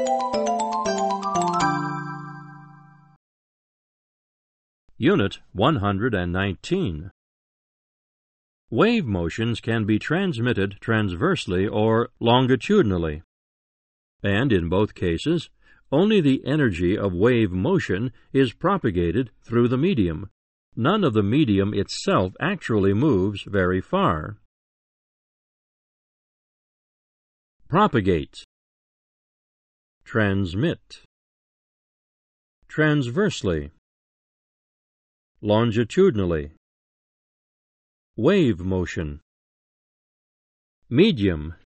Unit 119. Wave motions can be transmitted transversely or longitudinally, and in both cases, only the energy of wave motion is propagated through the medium. None of the medium itself actually moves very far. Propagate, transmit, transversely, longitudinally, wave motion. Medium